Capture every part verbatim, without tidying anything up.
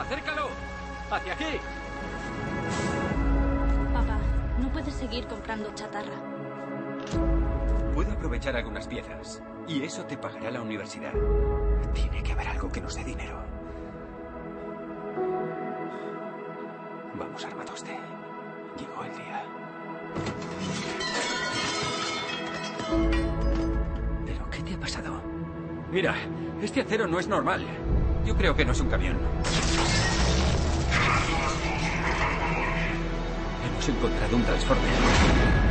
¡Acércalo! ¡Hacia aquí! Papá, no puedes seguir comprando chatarra. Puedo aprovechar algunas piezas y eso te pagará la universidad. Tiene que haber algo que nos dé dinero. Vamos, Armatoste. Llegó el día. ¿Pero qué te ha pasado? Mira, este acero no es normal. Yo creo que no es un camión. Hemos encontrado un Transformer.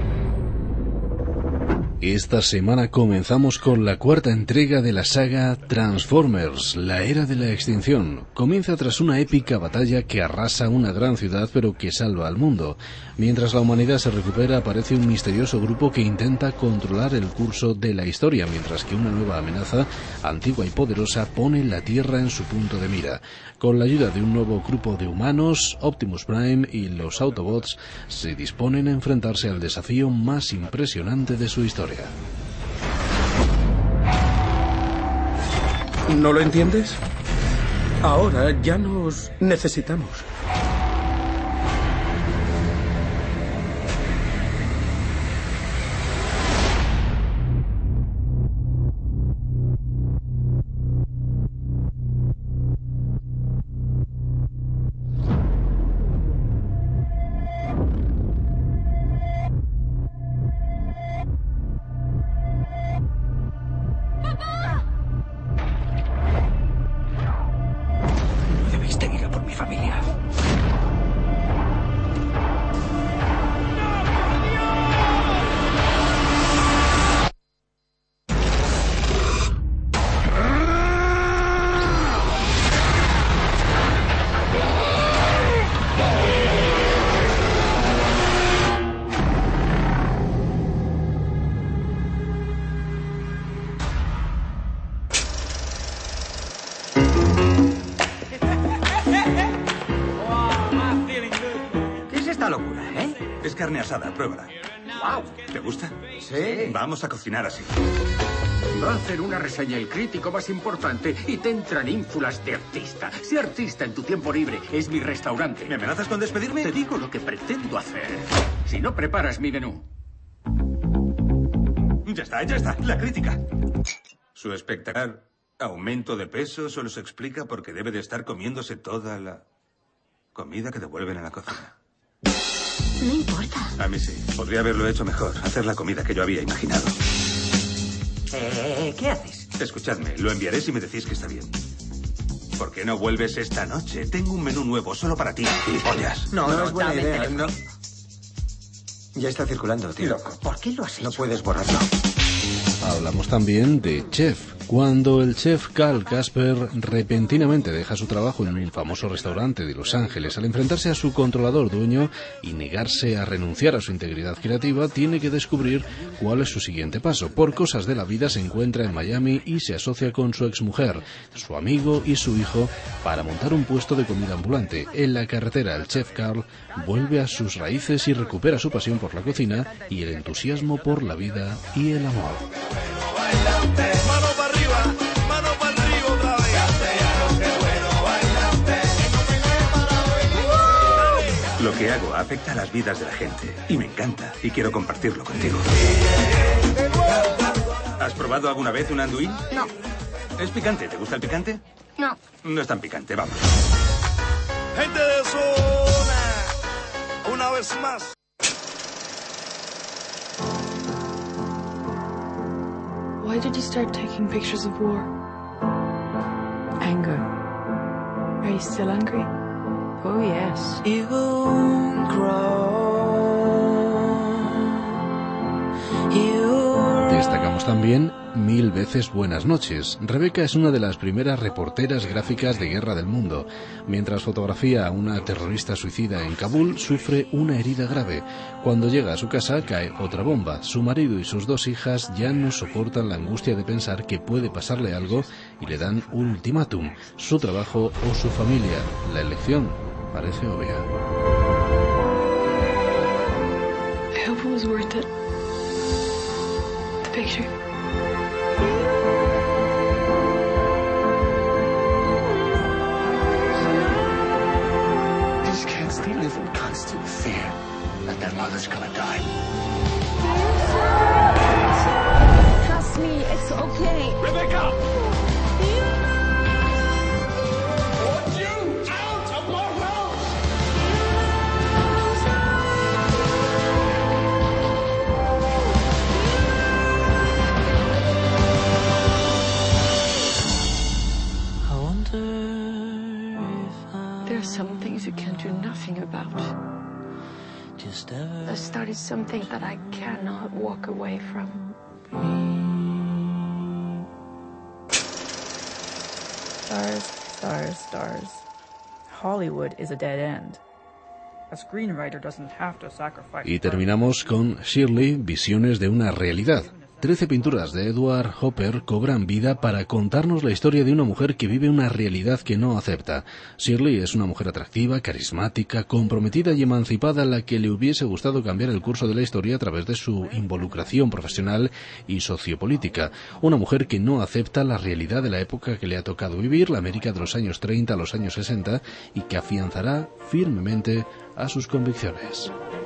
Esta semana comenzamos con la cuarta entrega de la saga Transformers, la era de la extinción. Comienza tras una épica batalla que arrasa una gran ciudad pero que salva al mundo. Mientras la humanidad se recupera, aparece un misterioso grupo que intenta controlar el curso de la historia, mientras que una nueva amenaza, antigua y poderosa, pone la Tierra en su punto de mira. Con la ayuda de un nuevo grupo de humanos, Optimus Prime y los Autobots se disponen a enfrentarse al desafío más impresionante de su historia. ¿No lo entiendes? Ahora ya nos necesitamos. Carne asada, pruébala. Wow. ¿Te gusta? Sí. Vamos a cocinar así. Va a hacer una reseña el crítico más importante y te entran ínfulas de artista. Sé artista en tu tiempo libre. Es mi restaurante. ¿Me amenazas con despedirme? Te digo lo que pretendo hacer. Si no preparas mi menú. Ya está, ya está. La crítica. Su espectacular aumento de peso solo se explica porque debe de estar comiéndose toda la comida que devuelven a la cocina. No importa. A mí sí. Podría haberlo hecho mejor. Hacer la comida que yo había imaginado. Eh, ¿qué haces? Escuchadme, lo enviaré si me decís que está bien. ¿Por qué no vuelves esta noche? Tengo un menú nuevo solo para ti, gilipollas. No, no, no es buena idea. No. Ya está circulando, tío. Loco, ¿por qué lo has hecho? No puedes borrarlo. Hablamos también de Chef. Cuando el chef Carl Casper repentinamente deja su trabajo en un famoso restaurante de Los Ángeles al enfrentarse a su controlador dueño y negarse a renunciar a su integridad creativa, tiene que descubrir cuál es su siguiente paso. Por cosas de la vida se encuentra en Miami y se asocia con su exmujer, su amigo y su hijo para montar un puesto de comida ambulante. En la carretera, el chef Carl vuelve a sus raíces y recupera su pasión por la cocina y el entusiasmo por la vida y el amor. Mano para arriba, mano para arriba otra vez. Lo que hago afecta a las vidas de la gente y me encanta y quiero compartirlo contigo. ¿Has probado alguna vez un anduin? No. ¿Es picante? ¿Te gusta el picante? No. No es tan picante, vamos. Gente de zona, una vez más. Why did you start taking pictures of war? Anger. Are you still angry? Oh, yes. It won't Destacamos también Mil veces buenas noches. Rebecca es una de las primeras reporteras gráficas de guerra del mundo. Mientras fotografía a una terrorista suicida en Kabul, sufre una herida grave. Cuando llega a su casa, cae otra bomba. Su marido y sus dos hijas ya no soportan la angustia de pensar que puede pasarle algo y le dan un ultimátum: su trabajo o su familia. La elección parece obvia. I hope it was worth it. The picture. There are some things you can do nothing about. I started something that I cannot walk away from. Stars, stars, stars. Hollywood is a dead end. A screenwriter doesn't have to sacrifice. Y terminamos con Shirley, Visiones de una realidad. Trece pinturas de Edward Hopper cobran vida para contarnos la historia de una mujer que vive una realidad que no acepta. Shirley es una mujer atractiva, carismática, comprometida y emancipada a la que le hubiese gustado cambiar el curso de la historia a través de su involucración profesional y sociopolítica. Una mujer que no acepta la realidad de la época que le ha tocado vivir, la América de los años treinta a los años sesenta, y que afianzará firmemente a sus convicciones.